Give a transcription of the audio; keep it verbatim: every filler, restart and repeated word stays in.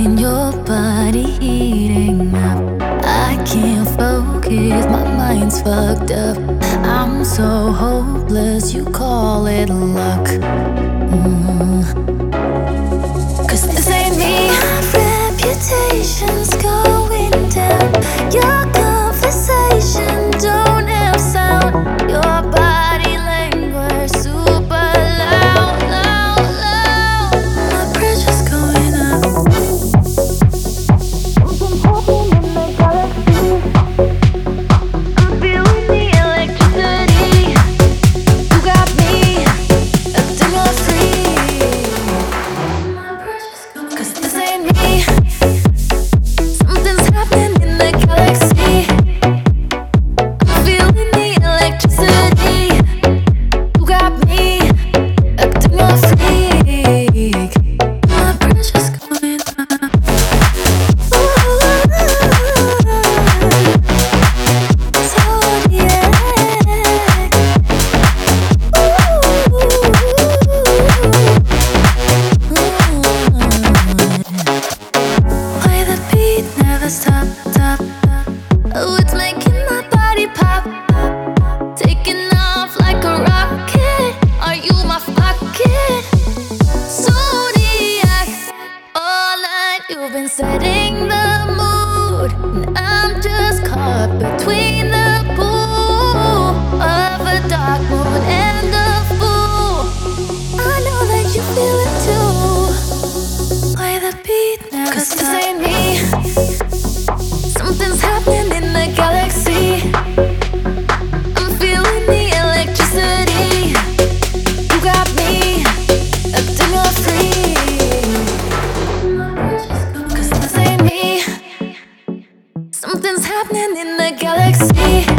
feeling your body heating up. I can't focus, my mind's fucked up. I'm so hopeless, you call it luck. mm. Cause this ain't me. My reputation's going down. Your conversation don't have sound. Your body language super loud, loud, loud. My pressure's going up. I'm feeling the electricity. You got me acting all free. My pressure's going up. Cause this ain't me. Something's happening in the galaxy. I'm feeling the electricity. You got me acting all freak. My pressure's going up. Zodiac. Why the beat never stop, stop, stop. Oh, it's making my body pop, taking off like a rocket. Are you my pocket? Zodiac. All night you've been setting the mood, and I'm just caught between the pool of a dark moon and a fool. I know that you feel it too. Why the beat never Cause this ain't me. Something's happening in the galaxy. I'm feeling the electricity. You got me acting all free. Cause this ain't me. Something's happening in the galaxy.